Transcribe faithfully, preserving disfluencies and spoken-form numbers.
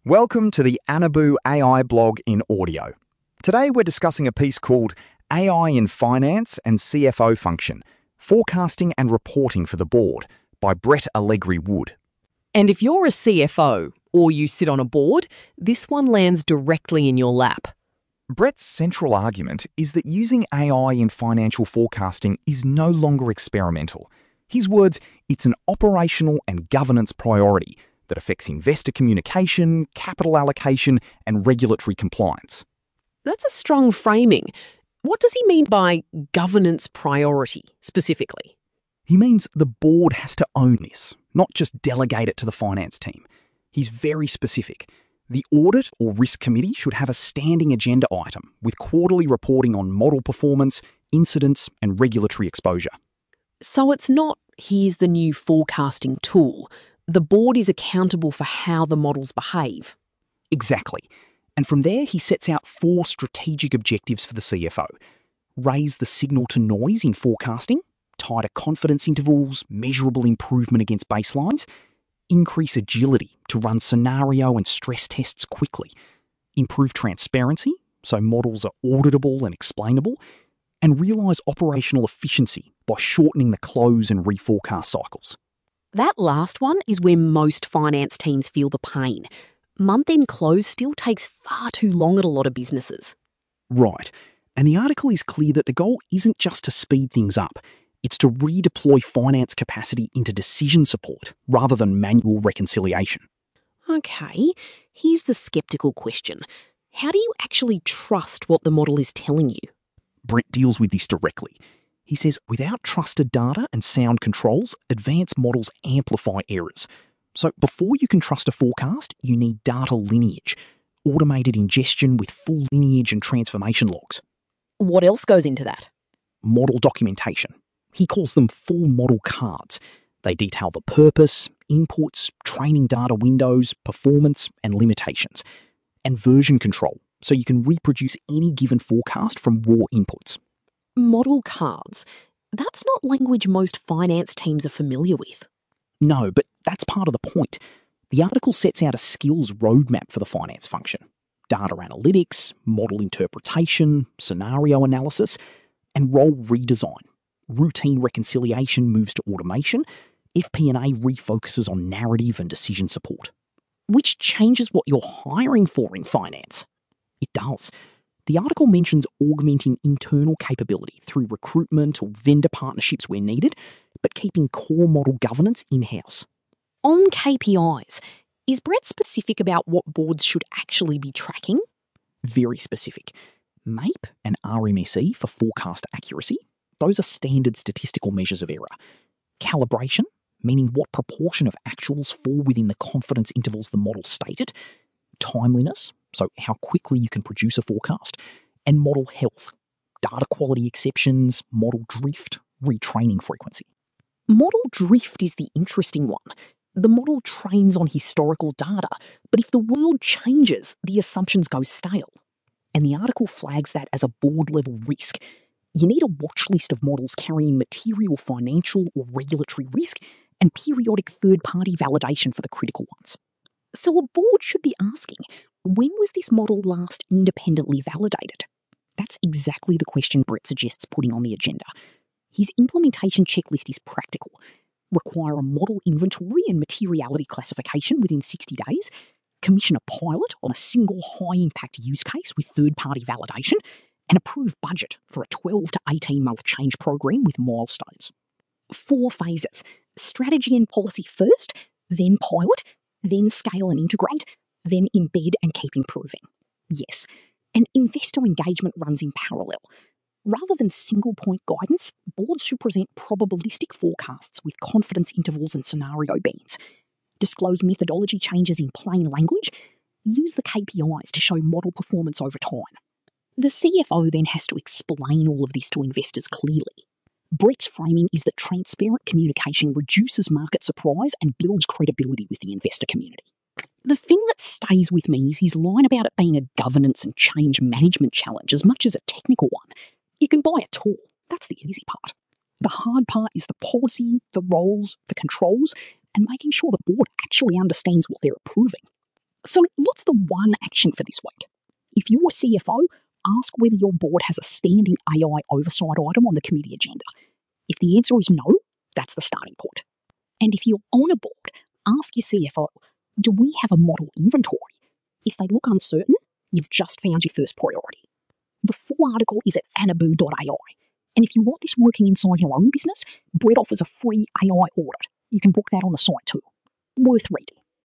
Welcome to the Anabu A I blog in audio. Today we're discussing a piece called A I in Finance and C F O Function, Forecasting and Reporting for the Board by Brett Allegri Wood. And if you're a C F O or you sit on a board, this one lands directly in your lap. Brett's central argument is that using A I in financial forecasting is no longer experimental. His words, it's an operational and governance priority that affects investor communication, capital allocation, and regulatory compliance. That's a strong framing. What does he mean by governance priority, specifically? He means the board has to own this, not just delegate it to the finance team. He's very specific. The audit or risk committee should have a standing agenda item with quarterly reporting on model performance, incidents, and regulatory exposure. So it's not, here's the new forecasting tool. The board is accountable for how the models behave. Exactly. And from there, he sets out four strategic objectives for the C F O. Raise the signal to noise in forecasting, tighter confidence intervals, measurable improvement against baselines, increase agility to run scenario and stress tests quickly, improve transparency so models are auditable and explainable, and realise operational efficiency by shortening the close and reforecast cycles. That last one is where most finance teams feel the pain. Month-end close still takes far too long at a lot of businesses. Right. And the article is clear that the goal isn't just to speed things up. It's to redeploy finance capacity into decision support rather than manual reconciliation. Okay, here's the sceptical question. How do you actually trust what the model is telling you? Brett deals with this directly. He says, without trusted data and sound controls, advanced models amplify errors. So before you can trust a forecast, you need data lineage, automated ingestion with full lineage and transformation logs. What else goes into that? Model documentation. He calls them full model cards. They detail the purpose, inputs, training data windows, performance, and limitations. And version control, so you can reproduce any given forecast from raw inputs. Model cards. That's not language most finance teams are familiar with. No, but that's part of the point. The article sets out a skills roadmap for the finance function. Data analytics, model interpretation, scenario analysis, and role redesign. Routine reconciliation moves to automation. F P and A refocuses on narrative and decision support. Which changes what you're hiring for in finance. It does. The article mentions augmenting internal capability through recruitment or vendor partnerships where needed, but keeping core model governance in-house. On K P Is, is Brett specific about what boards should actually be tracking? Very specific. MAPE and R M S E for forecast accuracy. Those are standard statistical measures of error. Calibration, meaning what proportion of actuals fall within the confidence intervals the model stated. Timeliness, so how quickly you can produce a forecast. And model health, data quality exceptions, model drift, retraining frequency. Model drift is the interesting one. The model trains on historical data, but if the world changes, the assumptions go stale. And the article flags that as a board-level risk. You need a watch list of models carrying material financial or regulatory risk and periodic third-party validation for the critical ones. So a board should be asking, when was this model last independently validated? That's exactly the question Brett suggests putting on the agenda. His implementation checklist is practical. Require a model inventory and materiality classification within sixty days, commission a pilot on a single high-impact use case with third-party validation, and approve budget for a twelve to eighteen month change program with milestones. Four phases. Strategy and policy first, then pilot, then scale and integrate, then embed and keep improving. Yes, and investor engagement runs in parallel. Rather than single-point guidance, boards should present probabilistic forecasts with confidence intervals and scenario bands. Disclose methodology changes in plain language. Use the K P Is to show model performance over time. The C F O then has to explain all of this to investors clearly. Brett's framing is that transparent communication reduces market surprise and builds credibility with the investor community. The thing that stays with me is his line about it being a governance and change management challenge as much as a technical one. You can buy a tool. That's the easy part. The hard part is the policy, the roles, the controls, and making sure the board actually understands what they're approving. So what's the one action for this week. If you're a C F O, ask whether your board has a standing A I oversight item on the committee agenda. If the answer is no, that's the starting point. And if you're on a board, ask your C F O, do we have a model inventory? If they look uncertain, you've just found your first priority. The full article is at anabu dot A I. And if you want this working inside your own business, Brett offers a free A I audit. You can book that on the site too. Worth reading.